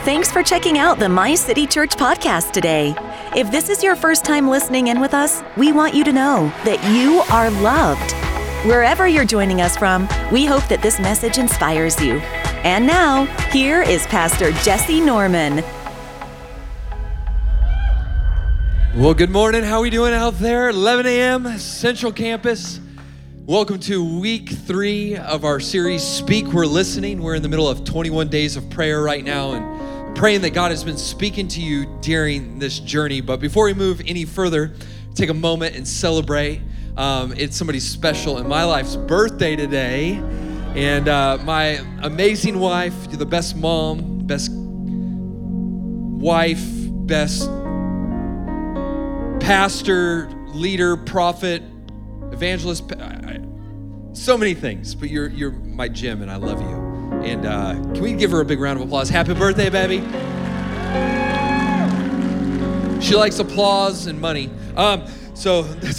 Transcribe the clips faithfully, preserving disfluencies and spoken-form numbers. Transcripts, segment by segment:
Thanks for checking out the My City Church podcast today. If this is your first time listening in with us, we want you to know that you are loved. Wherever you're joining us from, we hope that this message inspires you. And now, here is Pastor Jesse Norman. Well, good morning. How are we doing out there? eleven a.m. Central Campus. Welcome to week three of our series, Speak, We're Listening. We're in the middle of twenty-one days of prayer right now and praying that God has been speaking to you during this journey. But before we move any further, take a moment and celebrate. Um, it's somebody special in my life's birthday today. And uh, my amazing wife, you're the best mom, best wife, best pastor, leader, prophet, evangelist, so many things, but you're you're my gem and I love you. And uh, can we give her a big round of applause? Happy birthday, baby. She likes applause and money. Um, so,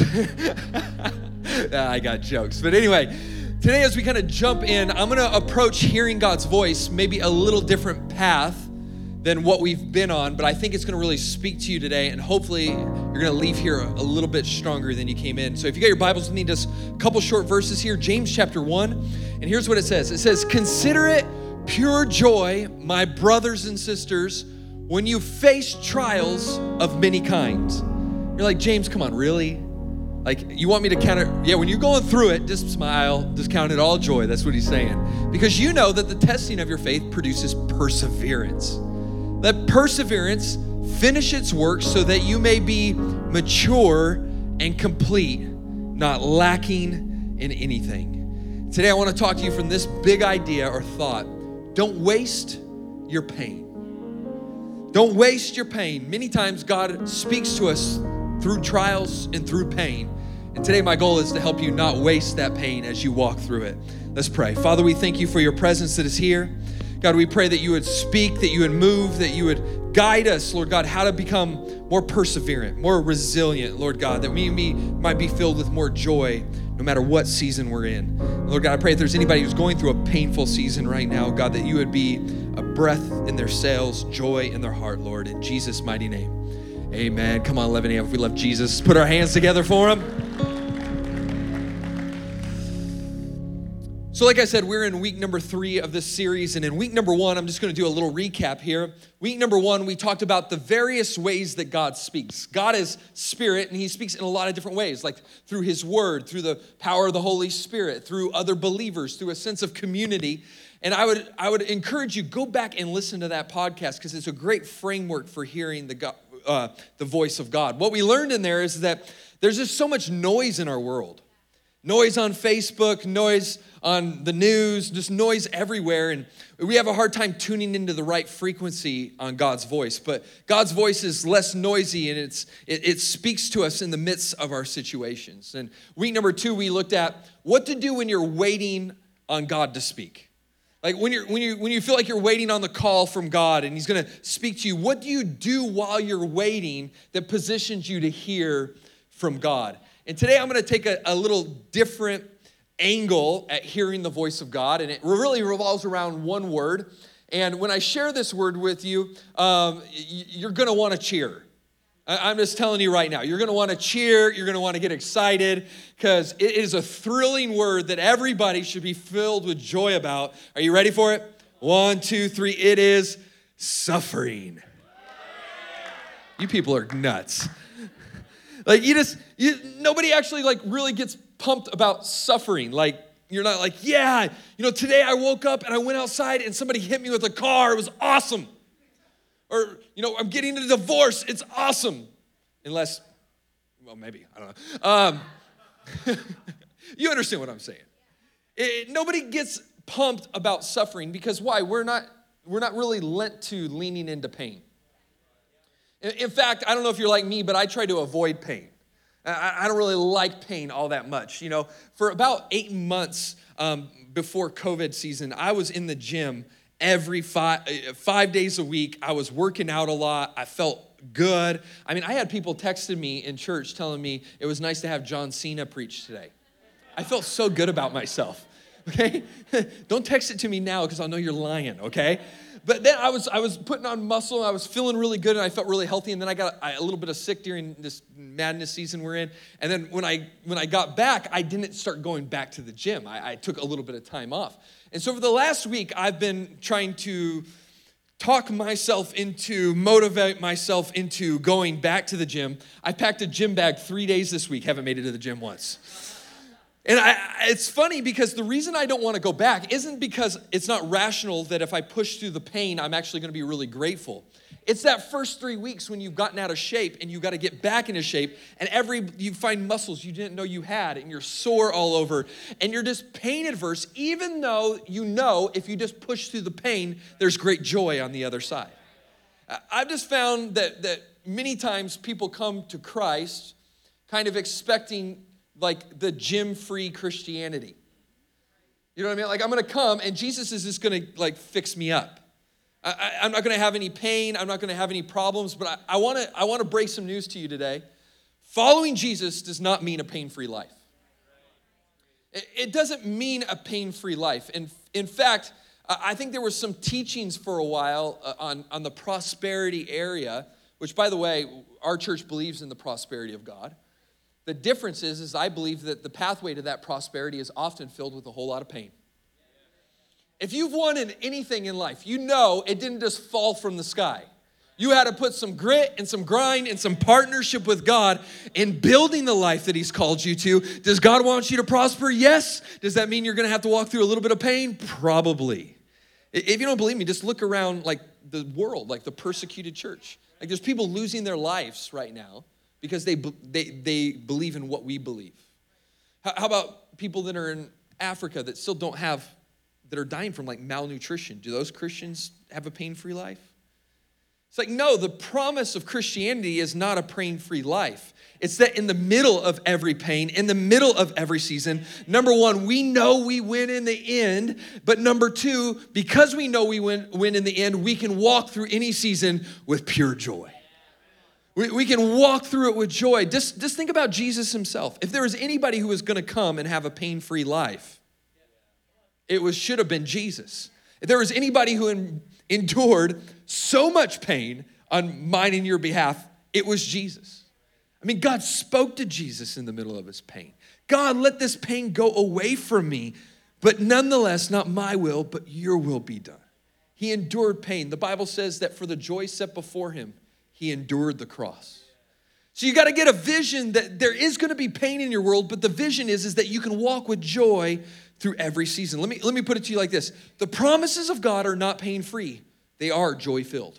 I got jokes. But anyway, today as we kind of jump in, I'm gonna approach hearing God's voice, maybe a little different path than what we've been on, but I think it's gonna really speak to you today, and hopefully you're gonna leave here a little bit stronger than you came in. So if you got your Bibles with me, just a couple short verses here, James chapter one, and here's what it says. It says, "Consider it pure joy, my brothers and sisters, when you face trials of many kinds." You're like, James, come on, really? Like, you want me to count it? Yeah, when you're going through it, just smile, just count it all joy. That's what he's saying. Because you know that the testing of your faith produces perseverance. Let perseverance finish its work so that you may be mature and complete, not lacking in anything. Today, I want to talk to you from this big idea or thought. Don't waste your pain. Don't waste your pain. Many times, God speaks to us through trials and through pain. And today, my goal is to help you not waste that pain as you walk through it. Let's pray. Father, we thank you for your presence that is here. God, we pray that you would speak, that you would move, that you would guide us, Lord God, how to become more perseverant, more resilient, Lord God, that we might be filled with more joy no matter what season we're in. Lord God, I pray if there's anybody who's going through a painful season right now, God, that you would be a breath in their sails, joy in their heart, Lord, in Jesus' mighty name. Amen. Come on, eleven a.m. if we love Jesus. Put our hands together for him. So like I said, we're in week number three of this series, and in week number one, I'm just gonna do a little recap here. Week number one, we talked about the various ways that God speaks. God is spirit, and he speaks in a lot of different ways, like through his word, through the power of the Holy Spirit, through other believers, through a sense of community. And I would I would encourage you, go back and listen to that podcast, because it's a great framework for hearing the God, uh, the voice of God. What we learned in there is that there's just so much noise in our world. Noise on Facebook, noise on the news, just noise everywhere. And we have a hard time tuning into the right frequency on God's voice. But God's voice is less noisy, and it's it, it speaks to us in the midst of our situations. And week number two, we looked at what to do when you're waiting on God to speak. Like when you're when you when you feel like you're waiting on the call from God and he's gonna speak to you, what do you do while you're waiting that positions you to hear from God? And today I'm gonna take a, a little different angle at hearing the voice of God, and it really revolves around one word. And when I share this word with you, um, you're gonna wanna cheer. I'm just telling you right now, you're gonna wanna cheer, you're gonna wanna get excited, because it is a thrilling word that everybody should be filled with joy about. Are you ready for it? One, two, three, it is suffering. You people are nuts. Like you just, you, nobody actually like really gets pumped about suffering. Like you're not like, yeah, you know, today I woke up and I went outside and somebody hit me with a car. It was awesome. Or, you know, I'm getting a divorce. It's awesome. Unless, well, maybe, I don't know. Um, you understand what I'm saying. It, nobody gets pumped about suffering because why? We're not, we're not really lent to leaning into pain. In fact, I don't know if you're like me, but I try to avoid pain. I don't really like pain all that much. You know, for about eight months um, before COVID season, I was in the gym every five, five days a week. I was working out a lot. I felt good. I mean, I had people texting me in church telling me it was nice to have John Cena preach today. I felt so good about myself, okay? Don't text it to me now because I'll know you're lying, okay? But then I was I was putting on muscle, and I was feeling really good, and I felt really healthy. And then I got a, a little bit of sick during this madness season we're in. And then when I when I got back, I didn't start going back to the gym. I, I took a little bit of time off. And so for the last week, I've been trying to talk myself into, motivate myself into going back to the gym. I packed a gym bag three days this week. Haven't made it to the gym once. And I, it's funny because the reason I don't want to go back isn't because it's not rational that if I push through the pain, I'm actually going to be really grateful. It's that first three weeks when you've gotten out of shape and you got to get back into shape, and every you find muscles you didn't know you had, and you're sore all over, and you're just pain adverse, even though you know if you just push through the pain, there's great joy on the other side. I've just found that that many times people come to Christ kind of expecting like the gym-free Christianity. You know what I mean? Like, I'm gonna come and Jesus is just gonna like fix me up. I, I, I'm not gonna have any pain, I'm not gonna have any problems, but I, I wanna I wanna break some news to you today. Following Jesus does not mean a pain-free life. It, it doesn't mean a pain-free life. And in fact, I think there were some teachings for a while on, on the prosperity area, which, by the way, our church believes in the prosperity of God. The difference is, is I believe that the pathway to that prosperity is often filled with a whole lot of pain. If you've wanted anything in life, you know it didn't just fall from the sky. You had to put some grit and some grind and some partnership with God in building the life that he's called you to. Does God want you to prosper? Yes. Does that mean you're going to have to walk through a little bit of pain? Probably. If you don't believe me, just look around like the world, like the persecuted church. Like there's people losing their lives right now because they, they, they believe in what we believe. How, how about people that are in Africa that still don't have, that are dying from like malnutrition? Do those Christians have a pain-free life? It's like, no, the promise of Christianity is not a pain-free life. It's that in the middle of every pain, in the middle of every season, number one, we know we win in the end. But number two, because we know we win, win in the end, we can walk through any season with pure joy. We, we can walk through it with joy. Just, just think about Jesus himself. If there was anybody who was going to come and have a pain-free life, it was should have been Jesus. If there was anybody who en, endured so much pain on mine and your behalf, it was Jesus. I mean, God spoke to Jesus in the middle of his pain. God, let this pain go away from me, but nonetheless, not my will, but your will be done. He endured pain. The Bible says that for the joy set before him, he endured the cross. So you got to get a vision that there is going to be pain in your world, but the vision is, is that you can walk with joy through every season. Let me, let me put it to you like this. The promises of God are not pain-free. They are joy-filled.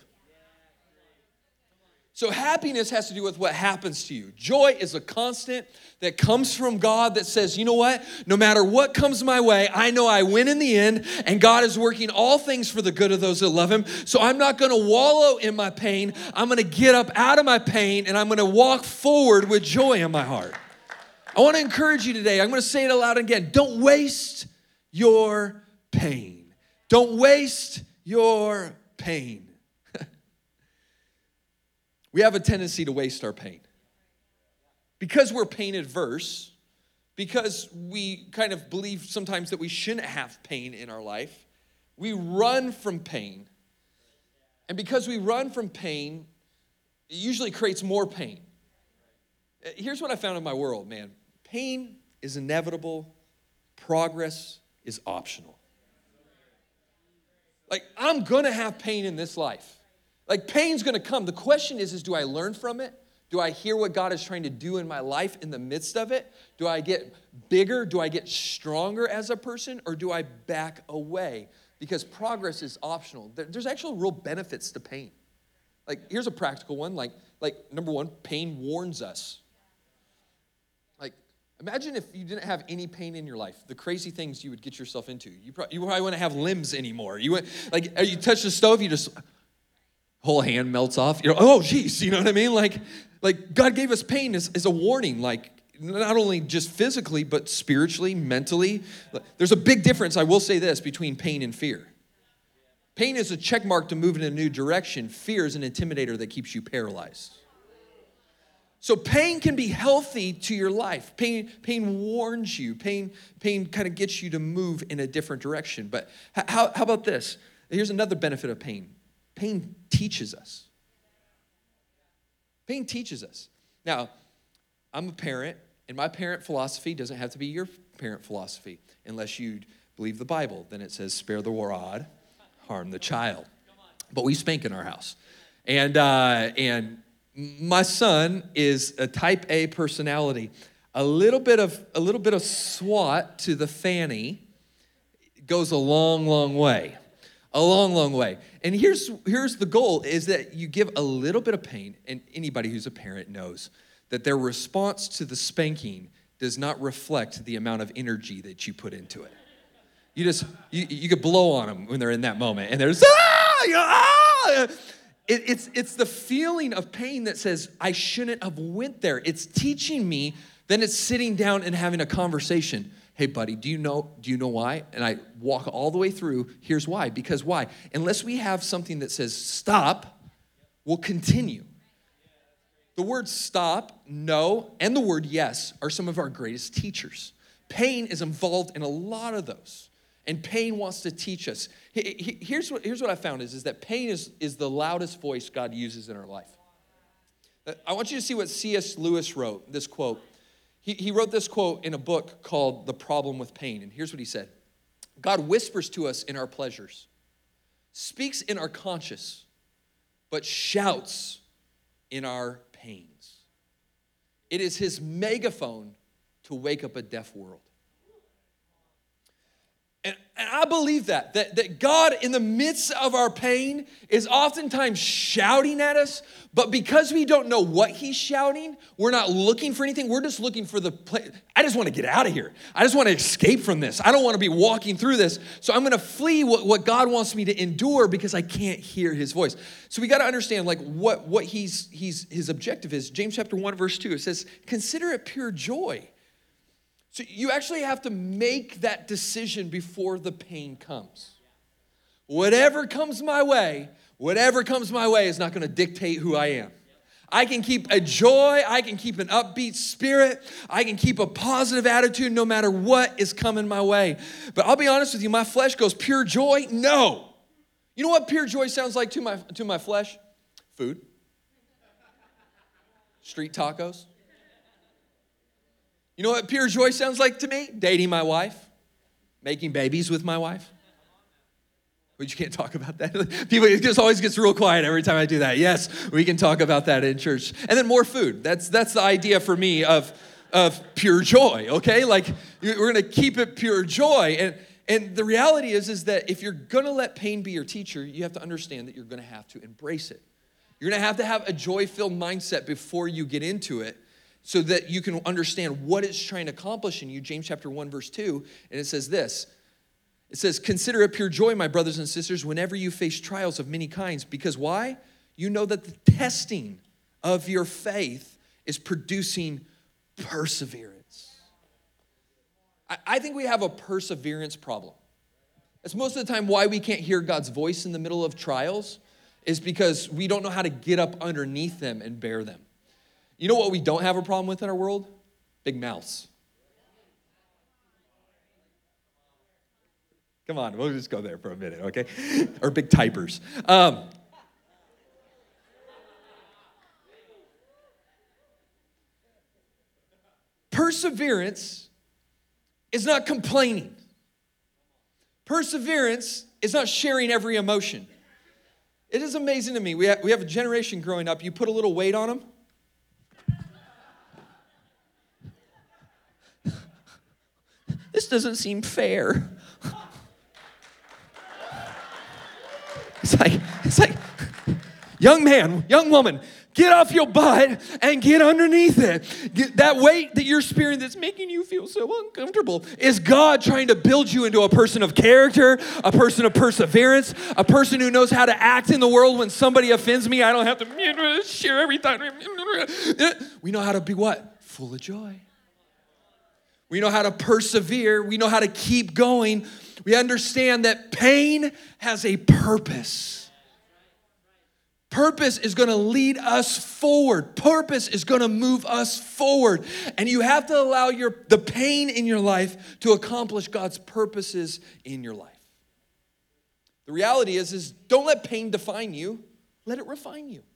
So happiness has to do with what happens to you. Joy is a constant that comes from God that says, you know what? No matter what comes my way, I know I win in the end, and God is working all things for the good of those that love him. So I'm not going to wallow in my pain. I'm going to get up out of my pain, and I'm going to walk forward with joy in my heart. I want to encourage you today. I'm going to say it aloud again. Don't waste your pain. Don't waste your pain. We have a tendency to waste our pain. Because we're pain adverse, because we kind of believe sometimes that we shouldn't have pain in our life, we run from pain. And because we run from pain, it usually creates more pain. Here's what I found in my world, man. Pain is inevitable. Progress is optional. Like, I'm going to have pain in this life. Like, pain's gonna come. The question is, is do I learn from it? Do I hear what God is trying to do in my life in the midst of it? Do I get bigger? Do I get stronger as a person? Or do I back away? Because progress is optional. There's actually real benefits to pain. Like, here's a practical one. Like, like number one, pain warns us. Like, imagine if you didn't have any pain in your life, the crazy things you would get yourself into. You probably, you probably wouldn't have limbs anymore. You went, like, you touch the stove, you just... whole hand melts off. You're, oh, geez, you know what I mean? Like, like God gave us pain as, as a warning, like not only just physically, but spiritually, mentally. There's a big difference, I will say this, between pain and fear. Pain is a check mark to move in a new direction. Fear is an intimidator that keeps you paralyzed. So pain can be healthy to your life. Pain, pain warns you. Pain, pain kind of gets you to move in a different direction. But how, how about this? Here's another benefit of pain. Pain teaches us. Pain teaches us. Now, I'm a parent, and my parent philosophy doesn't have to be your parent philosophy. Unless you believe the Bible, then it says, spare the rod, harm the child. But we spank in our house. And, uh, and my son is a type A personality. A little bit of, a little bit of swat to the fanny goes a long, long way. A long, long way. And here's, here's the goal, is that you give a little bit of pain, and anybody who's a parent knows that their response to the spanking does not reflect the amount of energy that you put into it. You just, you, you could blow on them when they're in that moment, and there's, ah, you know, ah! It, it's, it's the feeling of pain that says, I shouldn't have went there. It's teaching me, then it's sitting down and having a conversation. Hey, buddy, do you know, do you know why? And I walk all the way through, here's why. Because why? Unless we have something that says stop, we'll continue. The word stop, no, and the word yes are some of our greatest teachers. Pain is involved in a lot of those. And pain wants to teach us. Here's what, here's what I found is, is that pain is, is the loudest voice God uses in our life. I want you to see what C S Lewis wrote, this quote. He, he wrote this quote in a book called The Problem with Pain. And here's what he said. God whispers to us in our pleasures, speaks in our conscience, but shouts in our pains. It is his megaphone to wake up a deaf world. And, and I believe that, that, that God in the midst of our pain is oftentimes shouting at us, but because we don't know what he's shouting, we're not looking for anything. We're just looking for the place. I just want to get out of here. I just want to escape from this. I don't want to be walking through this. So I'm going to flee what, what God wants me to endure because I can't hear his voice. So we got to understand like what, what he's, he's, his objective is. James chapter one, verse two, it says, consider it pure joy. So you actually have to make that decision before the pain comes. Whatever comes my way, whatever comes my way is not going to dictate who I am. I can keep a joy, I can keep an upbeat spirit, I can keep a positive attitude no matter what is coming my way. But I'll be honest with you, my flesh goes pure joy? No. You know what pure joy sounds like to my, to my flesh? Food. Street tacos. You know what pure joy sounds like to me? Dating my wife, making babies with my wife. But you can't talk about that. People, it just always gets real quiet every time I do that. Yes, we can talk about that in church. And then more food. That's that's the idea for me of, of pure joy, okay? Like, we're gonna keep it pure joy. And, and the reality is, is that if you're gonna let pain be your teacher, you have to understand that you're gonna have to embrace it. You're gonna have to have a joy-filled mindset before you get into it, so that you can understand what it's trying to accomplish in you. James chapter one, verse two, and it says this. It says, consider it pure joy, my brothers and sisters, whenever you face trials of many kinds. Because why? You know that the testing of your faith is producing perseverance. I, I think we have a perseverance problem. That's most of the time why we can't hear God's voice in the middle of trials, is because we don't know how to get up underneath them and bear them. You know what we don't have a problem with in our world? Big mouths. Come on, we'll just go there for a minute, okay? Or big typers. Um, perseverance is not complaining. Perseverance is not sharing every emotion. It is amazing to me. We have, we have a generation growing up, you put a little weight on them, this doesn't seem fair. It's like, it's like, young man, young woman, get off your butt and get underneath it. Get that weight that you're spearing that's making you feel so uncomfortable is God trying to build you into a person of character, a person of perseverance, a person who knows how to act in the world when somebody offends me. I don't have to share every time. We know how to be what? Full of joy. We know how to persevere. We know how to keep going. We understand that pain has a purpose. Purpose is going to lead us forward. Purpose is going to move us forward. And you have to allow your the pain in your life to accomplish God's purposes in your life. The reality is, is don't let pain define you. Let it refine you.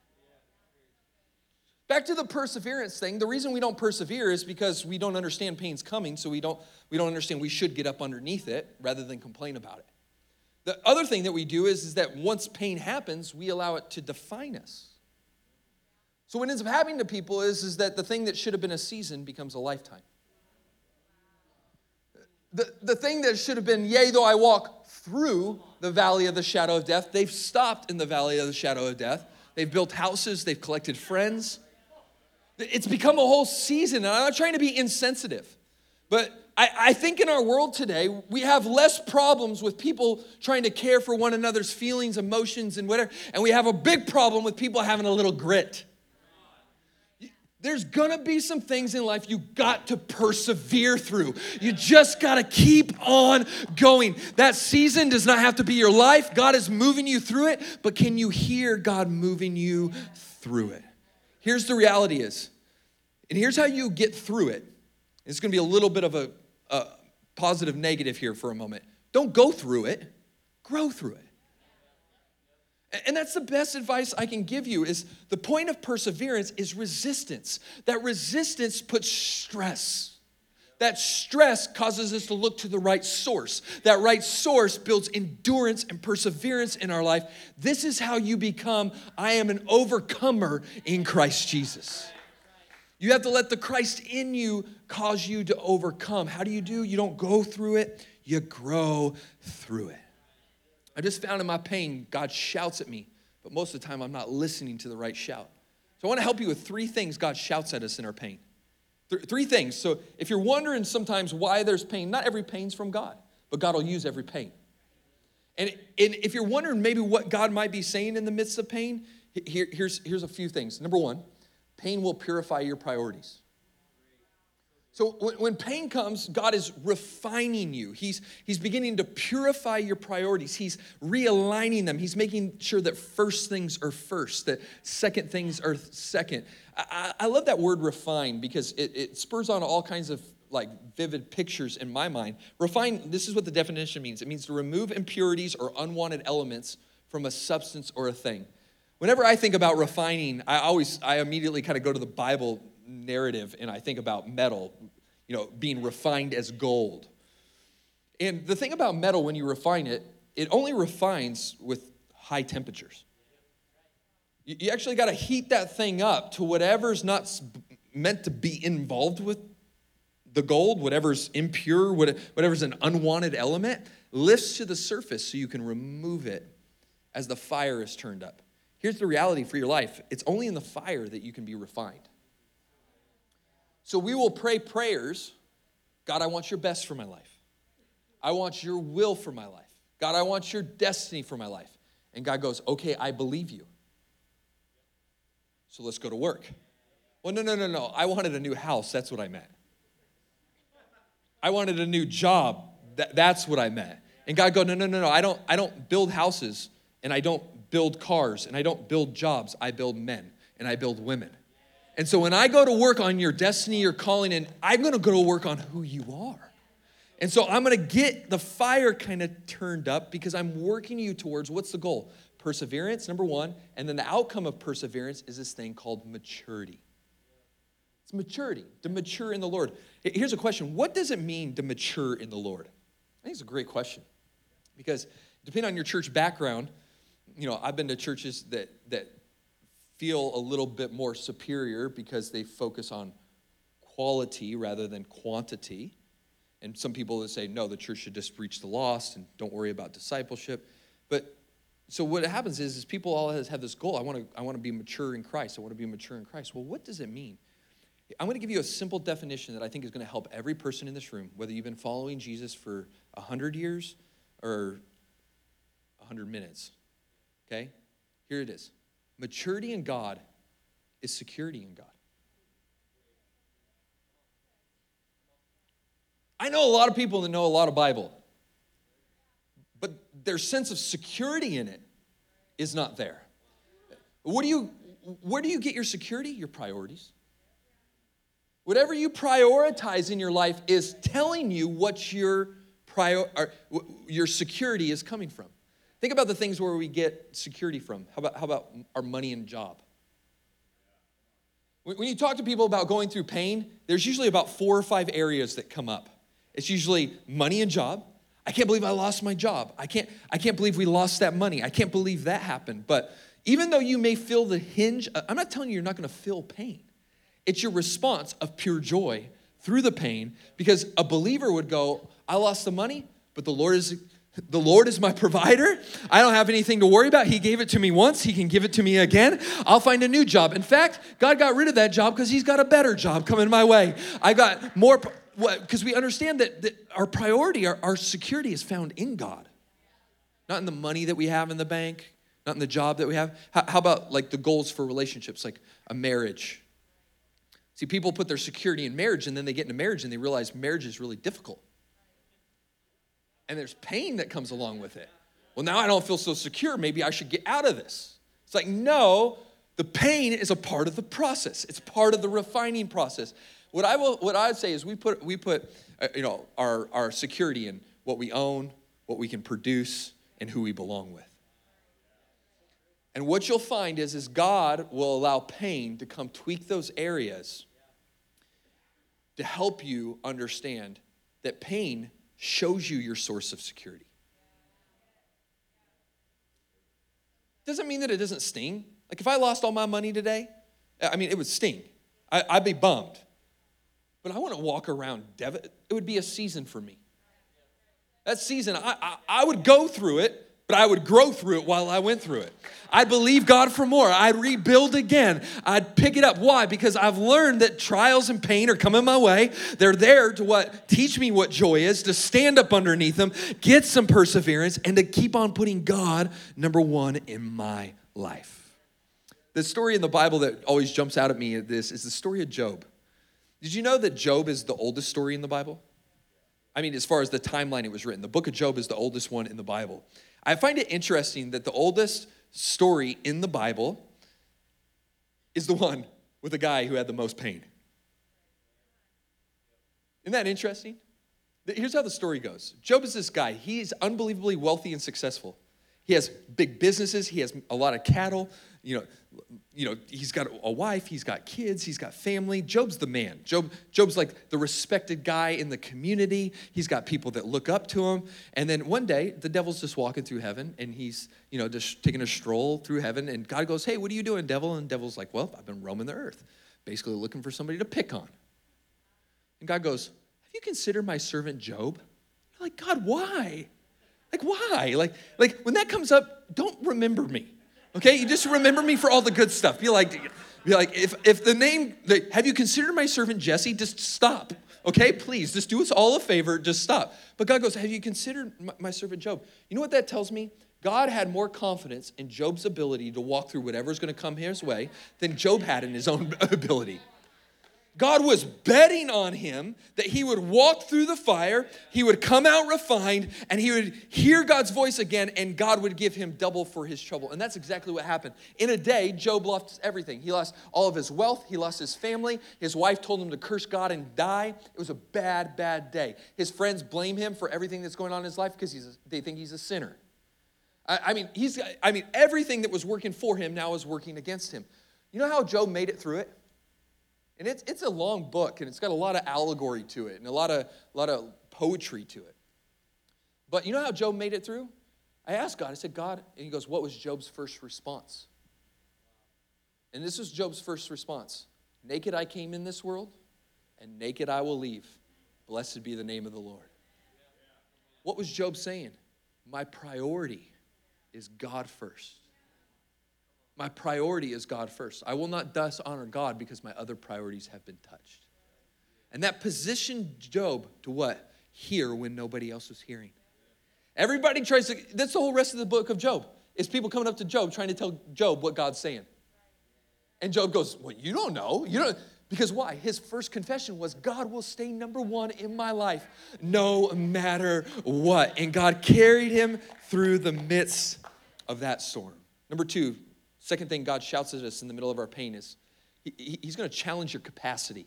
Back to the perseverance thing. The reason we don't persevere is because we don't understand pain's coming, so we don't, we don't understand we should get up underneath it rather than complain about it. The other thing that we do is, is that once pain happens, we allow it to define us. So what ends up happening to people is, is that the thing that should have been a season becomes a lifetime. The, the thing that should have been, yea, though I walk through the valley of the shadow of death, they've stopped in the valley of the shadow of death. They've built houses, they've collected friends. It's become a whole season, and I'm not trying to be insensitive, but I, I think in our world today, we have less problems with people trying to care for one another's feelings, emotions, and whatever, and we have a big problem with people having a little grit. There's gonna be some things in life you got to persevere through. You just gotta keep on going. That season does not have to be your life. God is moving you through it, but can you hear God moving you through it? Here's the reality is, and here's how you get through it. It's gonna be a little bit of a, a positive negative here for a moment. Don't go through it, grow through it. And that's the best advice I can give you is the point of perseverance is resistance. That resistance puts stress. That stress causes us to look to the right source. That right source builds endurance and perseverance in our life. This is how you become, I am an overcomer in Christ Jesus. You have to let the Christ in you cause you to overcome. How do you do? You don't go through it, you grow through it. I just found in my pain, God shouts at me, but most of the time I'm not listening to the right shout. So I want to help you with three things God shouts at us in our pain. Th- three things. So if you're wondering sometimes why there's pain, not every pain's from God, but God will use every pain. And, and if you're wondering maybe what God might be saying in the midst of pain, here, here's, here's a few things. Number one, pain will purify your priorities. So when, when pain comes, God is refining you. He's, he's beginning to purify your priorities. He's realigning them. He's making sure that first things are first, that second things are second. I, I love that word refine because it, it spurs on all kinds of like vivid pictures in my mind. Refine, this is what the definition means. It means to remove impurities or unwanted elements from a substance or a thing. Whenever I think about refining, I always, I immediately kind of go to the Bible narrative and I think about metal, you know, being refined as gold. And the thing about metal, when you refine it, it only refines with high temperatures. You, you actually got to heat that thing up to whatever's not meant to be involved with the gold, whatever's impure, whatever's an unwanted element, lifts to the surface so you can remove it as the fire is turned up. Here's the reality for your life. It's only in the fire that you can be refined. So we will pray prayers, God, I want your best for my life. I want your will for my life. God, I want your destiny for my life. And God goes, okay, I believe you. So let's go to work. Well, no, no, no, no. I wanted a new house. That's what I meant. I wanted a new job. That, that's what I meant. And God goes, no, no, no, no. I don't, I don't build houses, and I don't build cars, and I don't build jobs. I build men, and I build women. And so when I go to work on your destiny, your calling, and I'm going to go to work on who you are. And so I'm going to get the fire kind of turned up because I'm working you towards, what's the goal? Perseverance, number one. And then the outcome of perseverance is this thing called maturity. It's maturity, to mature in the Lord. Here's a question. What does it mean to mature in the Lord? I think it's a great question. Because depending on your church background, you know, I've been to churches that that feel a little bit more superior because they focus on quality rather than quantity. And some people that say, no, the church should just reach the lost and don't worry about discipleship. But so what happens is, is people all have this goal. I want to I want to be mature in Christ. I want to be mature in Christ. Well, what does it mean? I'm going to give you a simple definition that I think is going to help every person in this room, whether you've been following Jesus for one hundred years or one hundred minutes. Okay? Here it is. Maturity in God is security in God. I know a lot of people that know a lot of Bible, but their sense of security in it is not there. What do you, where do you get your security? Your priorities. Whatever you prioritize in your life is telling you what your prior, or, your security is coming from. Think about the things where we get security from. How about, how about our money and job? When you talk to people about going through pain, there's usually about four or five areas that come up. It's usually money and job. I can't believe I lost my job. I can't, I can't believe we lost that money. I can't believe that happened. But even though you may feel the hinge, I'm not telling you you're not going to feel pain. It's your response of pure joy through the pain, because a believer would go, I lost the money, but the Lord is the Lord is my provider. I don't have anything to worry about. He gave it to me once. He can give it to me again. I'll find a new job. In fact, God got rid of that job because he's got a better job coming my way. I got more, because we understand that, that our priority, our, our security is found in God. Not in the money that we have in the bank, not in the job that we have. How, how about like the goals for relationships, like a marriage? See, people put their security in marriage, and then they get into marriage and they realize marriage is really difficult. And there's pain that comes along with it. Well, now I don't feel so secure. Maybe I should get out of this. It's like, no, the pain is a part of the process. It's part of the refining process. What I will, what I'd say is we put, we put, uh, you know, our, our security in what we own, what we can produce, and who we belong with. And what you'll find is, is God will allow pain to come tweak those areas to help you understand that pain shows you your source of security. Doesn't mean that it doesn't sting. Like if I lost all my money today, I mean, it would sting. I, I'd be bummed. But I wouldn't walk around dev- it would be a season for me. That season, I, I, I would go through it, but I would grow through it while I went through it. I'd believe God for more. I'd rebuild again. I'd pick it up. Why? Because I've learned that trials and pain are coming my way. They're there to what? Teach me what joy is, to stand up underneath them, get some perseverance, and to keep on putting God number one in my life. The story in the Bible that always jumps out at me at this is the story of Job. Did you know that Job is the oldest story in the Bible? I mean, as far as the timeline it was written, the book of Job is the oldest one in the Bible. I find it interesting that the oldest story in the Bible is the one with the guy who had the most pain. Isn't that interesting? Here's how the story goes. Job is this guy. He's unbelievably wealthy and successful. He has big businesses. He has a lot of cattle. You know, you know, he's got a wife. He's got kids. He's got family. Job's the man. Job, Job's like the respected guy in the community. He's got people that look up to him. And then one day, the devil's just walking through heaven, and he's, you know, just taking a stroll through heaven. And God goes, "Hey, what are you doing, devil?" And the devil's like, "Well, I've been roaming the earth, basically looking for somebody to pick on." And God goes, "Have you considered my servant Job?" You're like, "God, why? Like, why? Like, like when that comes up, don't remember me. Okay, you just remember me for all the good stuff. Be like, be like, if if the name, like, have you considered my servant Jesse? Just stop. Okay, please, just do us all a favor. Just stop." But God goes, "Have you considered my, my servant Job?" You know what that tells me? God had more confidence in Job's ability to walk through whatever's going to come his way than Job had in his own ability. God was betting on him that he would walk through the fire, he would come out refined, and he would hear God's voice again, and God would give him double for his trouble. And that's exactly what happened. In a day, Job lost everything. He lost all of his wealth. He lost his family. His wife told him to curse God and die. It was a bad, bad day. His friends blame him for everything that's going on in his life because he's a, they think he's a sinner. I, I mean, he's. I mean, everything that was working for him now is working against him. You know how Job made it through it? And it's it's a long book, and it's got a lot of allegory to it and a lot of, a lot of poetry to it. But you know how Job made it through? I asked God, I said, "God," and he goes, "What was Job's first response?" And this was Job's first response. "Naked I came in this world, and naked I will leave. Blessed be the name of the Lord." What was Job saying? My priority is God first. My priority is God first. I will not thus honor God because my other priorities have been touched. And that positioned Job to what? Hear when nobody else was hearing. Everybody tries to, that's the whole rest of the book of Job, is people coming up to Job trying to tell Job what God's saying. And Job goes, "Well, you don't know. You don't." Because why? His first confession was, God will stay number one in my life no matter what. And God carried him through the midst of that storm. Number two, second thing God shouts at us in the middle of our pain is he, he's going to challenge your capacity.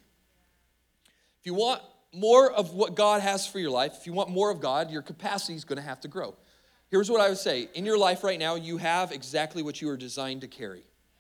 If you want more of what God has for your life, if you want more of God, your capacity is going to have to grow. Here's what I would say. In your life right now, you have exactly what you were designed to carry.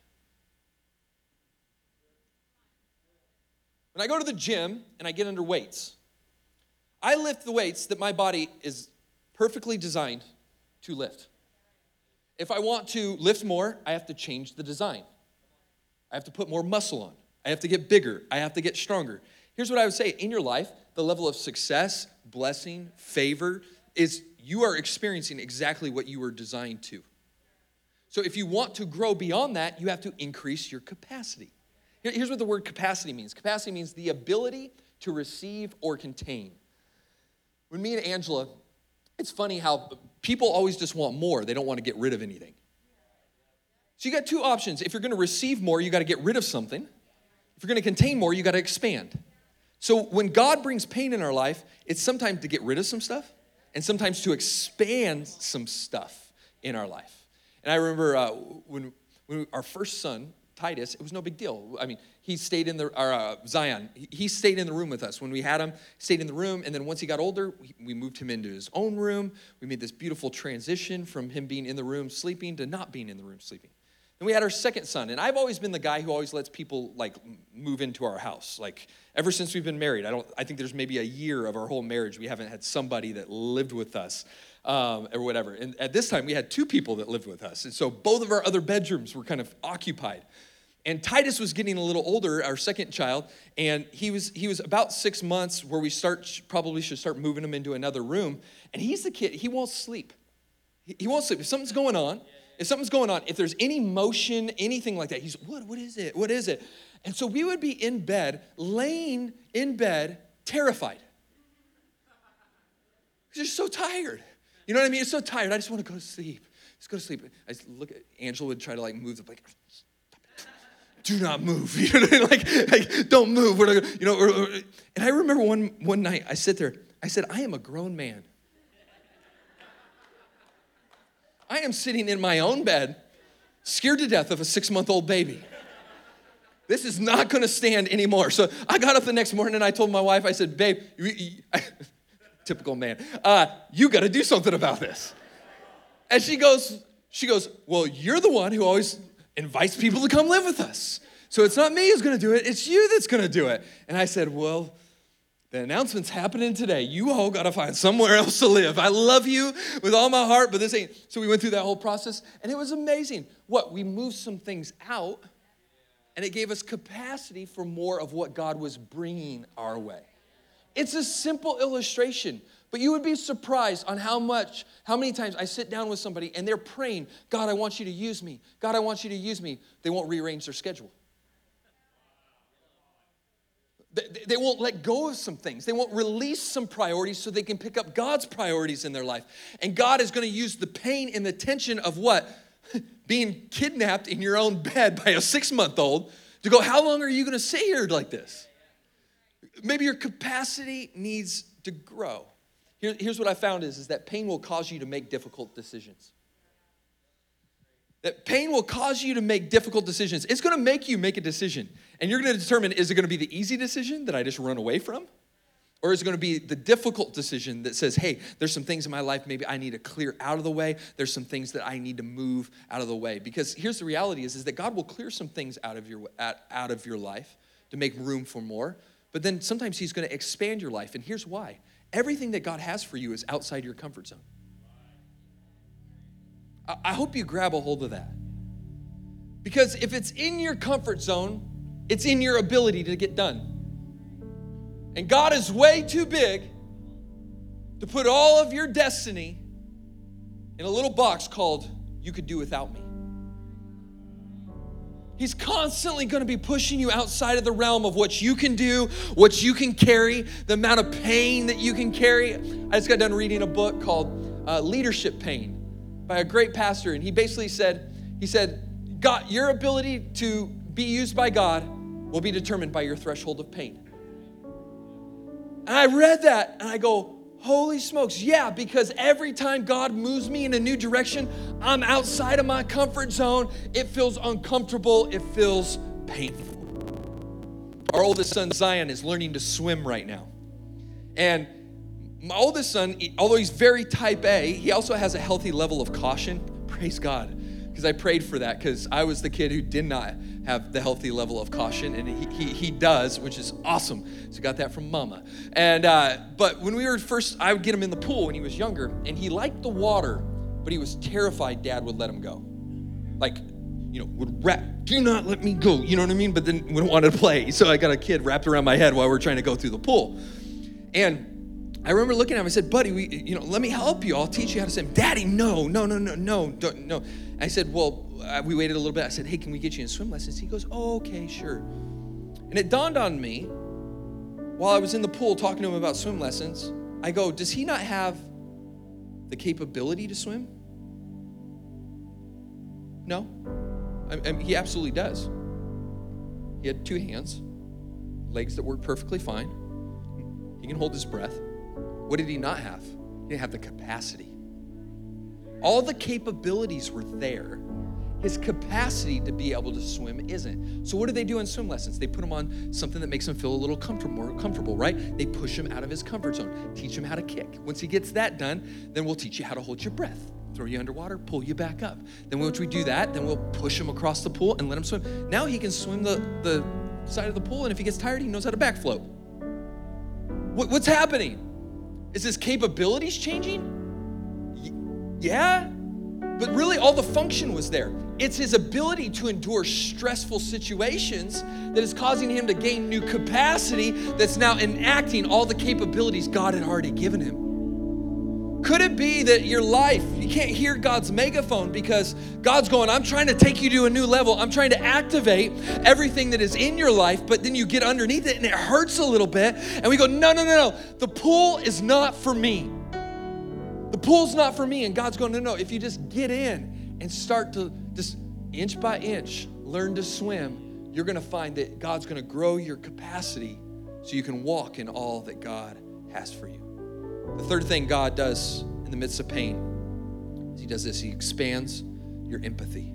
When I go to the gym and I get under weights, I lift the weights that my body is perfectly designed to lift. If I want to lift more, I have to change the design. I have to put more muscle on. I have to get bigger. I have to get stronger. Here's what I would say. In your life, the level of success, blessing, favor is you are experiencing exactly what you were designed to. So if you want to grow beyond that, you have to increase your capacity. Here's what the word capacity means. Capacity means the ability to receive or contain. When me and Angela, it's funny how people always just want more. They don't want to get rid of anything. So you got two options. If you're going to receive more, you got to get rid of something. If you're going to contain more, you got to expand. So when God brings pain in our life, it's sometimes to get rid of some stuff and sometimes to expand some stuff in our life. And I remember uh, when, when our first son, Titus, it was no big deal. I mean, he stayed in the, or uh, Zion, he, he stayed in the room with us. When we had him, stayed in the room, and then once he got older, we, we moved him into his own room. We made this beautiful transition from him being in the room sleeping to not being in the room sleeping. Then we had our second son, and I've always been the guy who always lets people, like, move into our house. Like, ever since we've been married, I don't. I think there's maybe a year of our whole marriage we haven't had somebody that lived with us um, or whatever. And at this time, we had two people that lived with us, and so both of our other bedrooms were kind of occupied. And Titus was getting a little older, our second child, and he was he was about six months where we start probably should start moving him into another room. And he's the kid, he won't sleep. He, he won't sleep. If something's going on, if something's going on, if there's any motion, anything like that, he's, what, what is it? What is it? And so we would be in bed, laying in bed, terrified. Because you're so tired. You know what I mean? You're so tired. I just want to go to sleep. Just go to sleep. I just look at, Angela would try to like move the like, do not move. You know what I mean? Like, like don't move. We're not gonna, you know, or, or, and I remember one, one night I sit there, I said, I am a grown man. I am sitting in my own bed, scared to death of a six-month-old baby. This is not gonna stand anymore. So I got up the next morning and I told my wife, I said, babe, you, you, typical man, uh, you gotta do something about this. And she goes, she goes, well, you're the one who always invites people to come live with us. So it's not me who's gonna do it, it's you that's gonna do it. And I said, well, the announcement's happening today. You all gotta find somewhere else to live. I love you with all my heart, but this ain't. So we went through that whole process, and it was amazing. What, we moved some things out, and it gave us capacity for more of what God was bringing our way. It's a simple illustration, but you would be surprised on how much, how many times I sit down with somebody, and they're praying, God, I want you to use me. God, I want you to use me. They won't rearrange their schedule. They won't let go of some things. They won't release some priorities so they can pick up God's priorities in their life. And God is going to use the pain and the tension of what? Being kidnapped in your own bed by a six-month-old to go, how long are you going to sit here like this? Maybe your capacity needs to grow. Here, here's what I found is, is that pain will cause you to make difficult decisions. That pain will cause you to make difficult decisions. It's going to make you make a decision. And you're going to determine, is it going to be the easy decision that I just run away from? Or is it going to be the difficult decision that says, hey, there's some things in my life maybe I need to clear out of the way. There's some things that I need to move out of the way. Because here's the reality is, is that God will clear some things out of your, out of your life to make room for more. But then sometimes he's going to expand your life. And here's why. Everything that God has for you is outside your comfort zone. I hope you grab a hold of that. Because if it's in your comfort zone, it's in your ability to get done. And God is way too big to put all of your destiny in a little box called, you could do without me. He's constantly going to be pushing you outside of the realm of what you can do, what you can carry, the amount of pain that you can carry. I just got done reading a book called uh, Leadership Pain by a great pastor, and he basically said, he said, God, your ability to be used by God will be determined by your threshold of pain. And I read that, and I go, holy smokes, yeah, because every time God moves me in a new direction, I'm outside of my comfort zone. It feels uncomfortable. It feels painful. Our oldest son, Zion, is learning to swim right now. And my oldest son, although he's very type A, he also has a healthy level of caution. Praise God, because I prayed for that, because I was the kid who did not have the healthy level of caution, and he he, he does, which is awesome. So got that from mama. And uh, but when we were first, I would get him in the pool when he was younger, and he liked the water, but he was terrified Dad would let him go. Like, you know, would wrap, do not let me go, you know what I mean? But then wouldn't want to play. So I got a kid wrapped around my head while we're trying to go through the pool. And I remember looking at him, I said, buddy, we, you know, let me help you. I'll teach you how to swim. Daddy, no, no, no, no, no, don't, no. I said, well, uh, we waited a little bit. I said, hey, can we get you in swim lessons? He goes, oh, okay, sure. And it dawned on me while I was in the pool talking to him about swim lessons, I go, does he not have the capability to swim? No, I, I, he absolutely does. He had two hands, legs that work perfectly fine. He can hold his breath. What did he not have? He didn't have the capacity. All the capabilities were there. His capacity to be able to swim isn't. So what do they do in swim lessons? They put him on something that makes him feel a little comfortable, more comfortable, right? They push him out of his comfort zone, teach him how to kick. Once he gets that done, then we'll teach you how to hold your breath. Throw you underwater, pull you back up. Then once we do that, then we'll push him across the pool and let him swim. Now he can swim the, the side of the pool, and if he gets tired, he knows how to back float. What, what's happening? Is his capabilities changing? Yeah, but really all the function was there. It's his ability to endure stressful situations that is causing him to gain new capacity that's now enacting all the capabilities God had already given him. Could it be that your life, you can't hear God's megaphone because God's going, I'm trying to take you to a new level. I'm trying to activate everything that is in your life, but then you get underneath it and it hurts a little bit. And we go, no, no, no, no. The pool is not for me. The pool's not for me. And God's going, no, no. If you just get in and start to just inch by inch learn to swim, you're going to find that God's going to grow your capacity so you can walk in all that God has for you. The third thing God does in the midst of pain is he does this. He expands your empathy.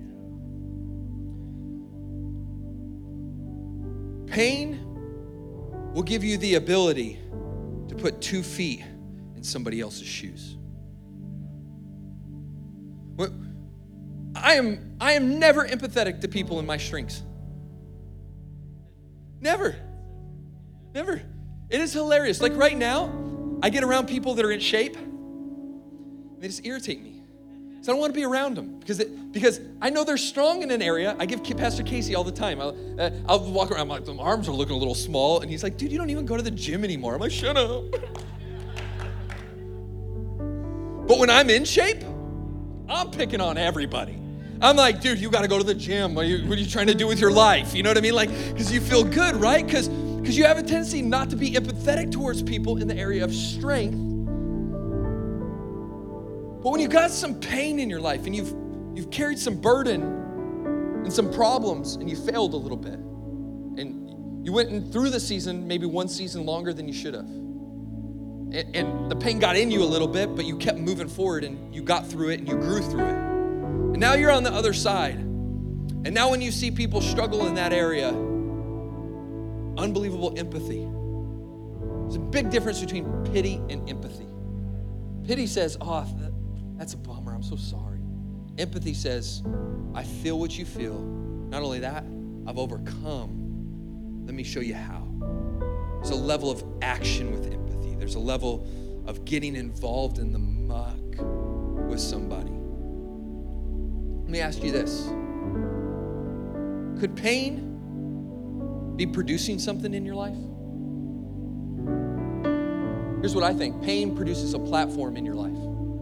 Pain will give you the ability to put two feet in somebody else's shoes. I am, I am never empathetic to people in my strengths. Never. Never. It is hilarious. Like right now, I get around people that are in shape, and they just irritate me. So I don't want to be around them because it, because I know they're strong in an area. I give Pastor Casey all the time. I'll, uh, I'll walk around, I'm like, my arms are looking a little small, and he's like, dude, you don't even go to the gym anymore. I'm like, shut up. But when I'm in shape, I'm picking on everybody. I'm like, dude, you got to go to the gym. What are, you, what are you trying to do with your life? You know what I mean? Like, because you feel good, right? Because because you have a tendency not to be empathetic towards people in the area of strength. But when you've got some pain in your life and you've you've carried some burden and some problems and you failed a little bit and you went in through the season, maybe one season longer than you should have. And, and the pain got in you a little bit, but you kept moving forward and you got through it and you grew through it. And now you're on the other side. And now when you see people struggle in that area, unbelievable empathy. There's a big difference between pity and empathy. Pity says, oh, that, that's a bummer, I'm so sorry. Empathy says, I feel what you feel. Not only that, I've overcome. Let me show you how. There's a level of action with empathy. There's a level of getting involved in the muck with somebody. Let me ask you this. Could pain be producing something in your life? Here's what I think. Pain produces a platform in your life.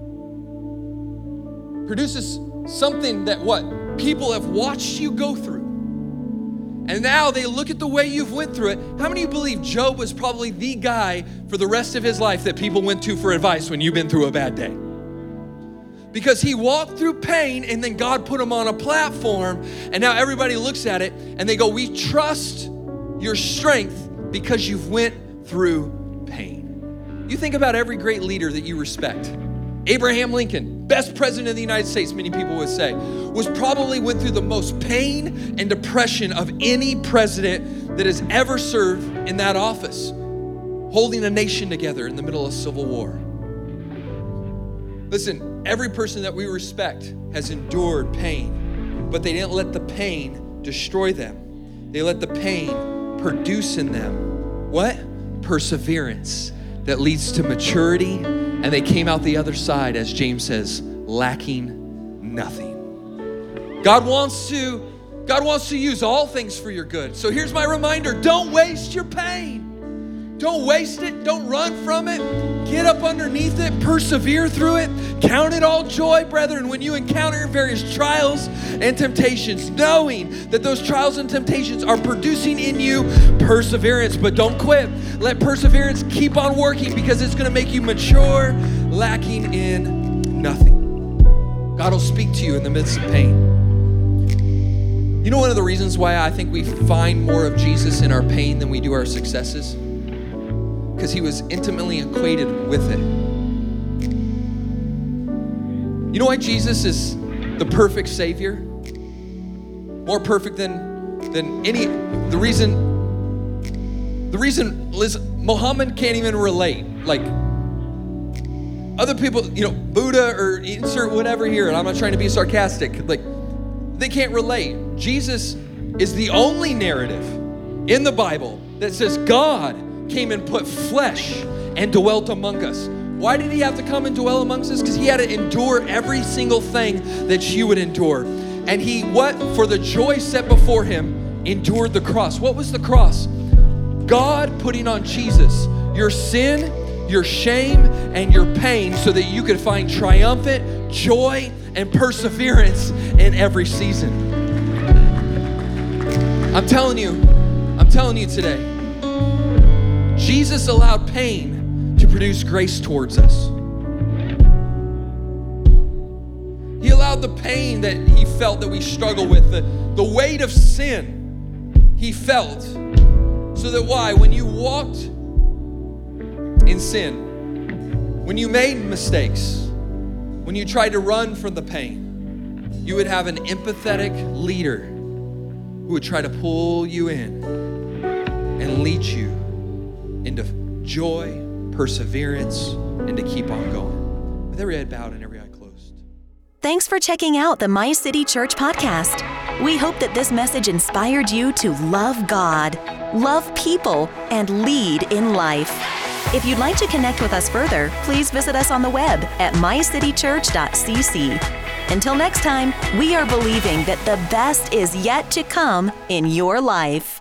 Produces something that what? People have watched you go through. And now they look at the way you've went through it. How many of you believe Job was probably the guy for the rest of his life that people went to for advice when you've been through a bad day? Because he walked through pain and then God put him on a platform and now everybody looks at it and they go, we trust your strength because you've went through pain. You think about every great leader that you respect. Abraham Lincoln, best president of the United States, many people would say, was probably went through the most pain and depression of any president that has ever served in that office. holding a nation together in the middle of civil war. Listen, every person that we respect has endured pain, but they didn't let the pain destroy them. They let the pain produce in them what? Perseverance that leads to maturity, and they came out the other side, as James says, lacking nothing. God wants to, God wants to use all things for your good. So here's my reminder, don't waste your pain. Don't waste it. Don't run from it. Get up underneath it. Persevere through it. Count it all joy, brethren, when you encounter various trials and temptations, knowing that those trials and temptations are producing in you perseverance. But don't quit. Let perseverance keep on working, because it's going to make you mature, lacking in nothing. God will speak to you in the midst of pain. You know one of the reasons why I think we find more of Jesus in our pain than we do our successes? Because he was intimately acquainted with it. You know why Jesus is the perfect Savior? More perfect than, than any, the reason, the reason, Liz, Muhammad can't even relate. Like, other people, you know, Buddha or insert whatever here, and I'm not trying to be sarcastic, like, they can't relate. Jesus is the only narrative in the Bible that says God came and put flesh and dwelt among us. Why did he have to come and dwell amongst us? Because he had to endure every single thing that you would endure. And he, what? For the joy set before him, endured the cross. What was the cross? God putting on Jesus your sin, your shame, and your pain, so that you could find triumphant joy and perseverance in every season. I'm telling you, I'm telling you today, Jesus allowed pain to produce grace towards us. He allowed the pain that he felt that we struggle with, the, the weight of sin he felt, so that why? When you walked in sin, when you made mistakes, when you tried to run from the pain, you would have an empathetic leader who would try to pull you in and lead you into joy, perseverance, and to keep on going. With every head bowed and every eye closed. Thanks for checking out the My City Church podcast. We hope that this message inspired you to love God, love people, and lead in life. If you'd like to connect with us further, please visit us on the web at my city church dot c c. Until next time, we are believing that the best is yet to come in your life.